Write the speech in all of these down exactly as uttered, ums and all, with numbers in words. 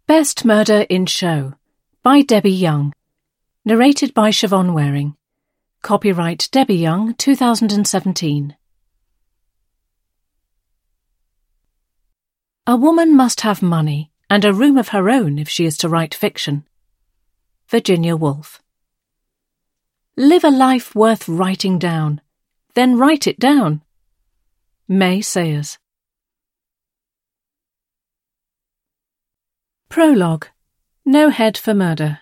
Best Murder in Show by Debbie Young. Narrated by Siobhan Waring. Copyright Debbie Young, two thousand seventeen. A woman must have money and a room of her own if she is to write fiction. Virginia Woolf. Live a life worth writing down. Then write it down. May Sayers. Prologue. No head for murder.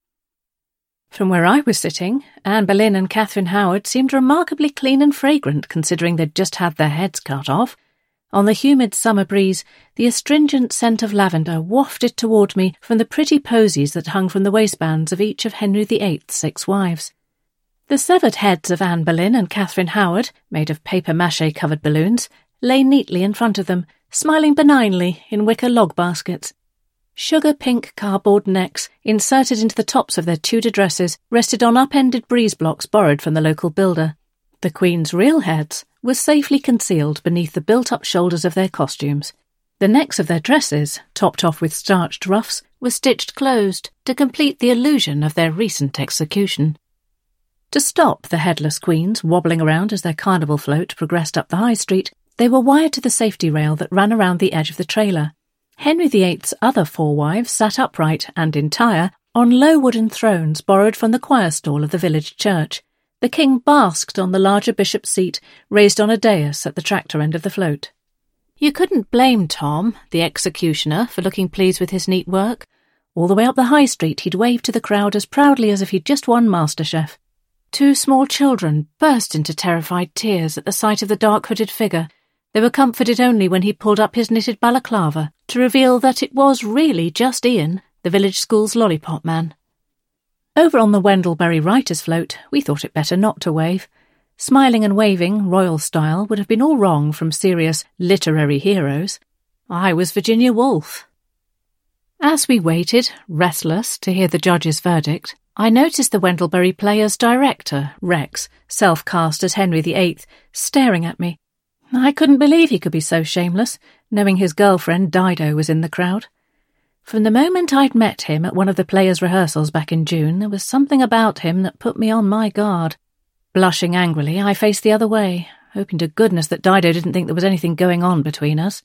From where I was sitting, Anne Boleyn and Catherine Howard seemed remarkably clean and fragrant considering they'd just had their heads cut off. On the humid summer breeze, the astringent scent of lavender wafted toward me from the pretty posies that hung from the waistbands of each of Henry the Eighth's six wives. The severed heads of Anne Boleyn and Catherine Howard, made of papier-mâché-covered balloons, lay neatly in front of them, smiling benignly in wicker log baskets. Sugar-pink cardboard necks, inserted into the tops of their Tudor dresses, rested on up-ended breeze blocks borrowed from the local builder. The Queen's real heads were safely concealed beneath the built-up shoulders of their costumes. The necks of their dresses, topped off with starched ruffs, were stitched closed to complete the illusion of their recent execution. To stop the headless queens wobbling around as their carnival float progressed up the high street, they were wired to the safety rail that ran around the edge of the trailer. Henry the Eighth's other four wives sat upright and entire on low wooden thrones borrowed from the choir stall of the village church. The king basked on the larger bishop's seat, raised on a dais at the tractor end of the float. You couldn't blame Tom, the executioner, for looking pleased with his neat work. All the way up the high street he'd waved to the crowd as proudly as if he'd just won MasterChef. Two small children burst into terrified tears at the sight of the dark-hooded figure. They were comforted only when he pulled up his knitted balaclava to reveal that it was really just Ian, the village school's lollipop man. Over on the Wendlebury writers' float, we thought it better not to wave. Smiling and waving, royal style, would have been all wrong from serious literary heroes. I was Virginia Woolf. As we waited, restless, to hear the judge's verdict, I noticed the Wendlebury player's director, Rex, self-cast as Henry the Eighth, staring at me. I couldn't believe he could be so shameless, knowing his girlfriend Dido was in the crowd. From the moment I'd met him at one of the players' rehearsals back in June, there was something about him that put me on my guard. Blushing angrily, I faced the other way, hoping to goodness that Dido didn't think there was anything going on between us.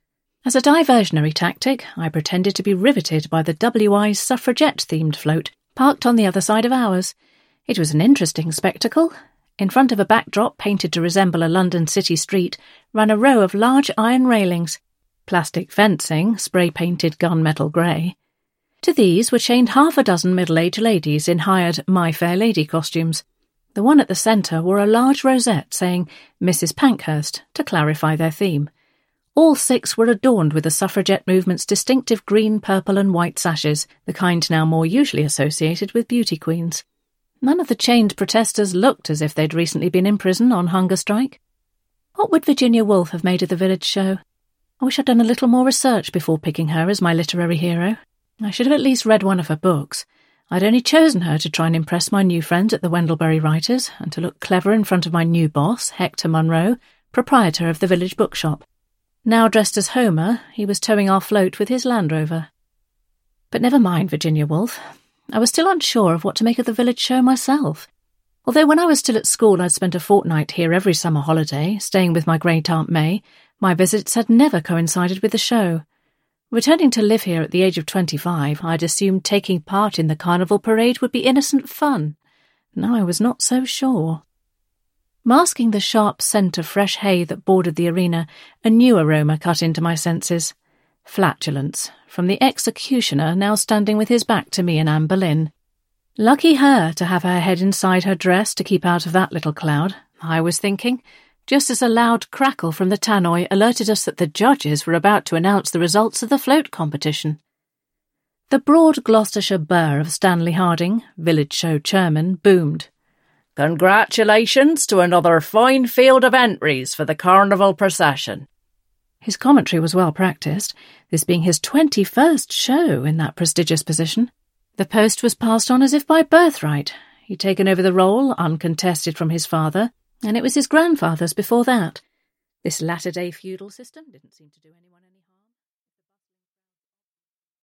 As a diversionary tactic, I pretended to be riveted by the W I's suffragette-themed float, parked on the other side of ours. It was an interesting spectacle. In front of a backdrop painted to resemble a London city street ran a row of large iron railings, plastic fencing, spray-painted gunmetal grey. To these were chained half a dozen middle-aged ladies in hired My Fair Lady costumes. The one at the centre wore a large rosette saying Missus Pankhurst to clarify their theme. All six were adorned with the suffragette movement's distinctive green, purple and white sashes, the kind now more usually associated with beauty queens. None of the chained protesters looked as if they'd recently been in prison on hunger strike. What would Virginia Woolf have made of the village show? I wish I'd done a little more research before picking her as my literary hero. I should have at least read one of her books. I'd only chosen her to try and impress my new friends at the Wendlebury Writers and to look clever in front of my new boss, Hector Munro, proprietor of the village bookshop. Now dressed as Homer, he was towing our float with his Land Rover. But never mind, Virginia Woolf. I was still unsure of what to make of the village show myself. Although when I was still at school I'd spent a fortnight here every summer holiday, staying with my great-aunt May, my visits had never coincided with the show. Returning to live here at the age of twenty-five, I'd assumed taking part in the carnival parade would be innocent fun. Now I was not so sure. Masking the sharp scent of fresh hay that bordered the arena, a new aroma cut into my senses. Flatulence, from the executioner now standing with his back to me and Anne Boleyn. Lucky her to have her head inside her dress to keep out of that little cloud, I was thinking, just as a loud crackle from the tannoy alerted us that the judges were about to announce the results of the float competition. The broad Gloucestershire burr of Stanley Harding, village show chairman, boomed. "Congratulations to another fine field of entries for the carnival procession." His commentary was well practised, this being his twenty-first show in that prestigious position. The post was passed on as if by birthright. He'd taken over the role, uncontested from his father, and it was his grandfather's before that. This latter-day feudal system didn't seem to do anyone any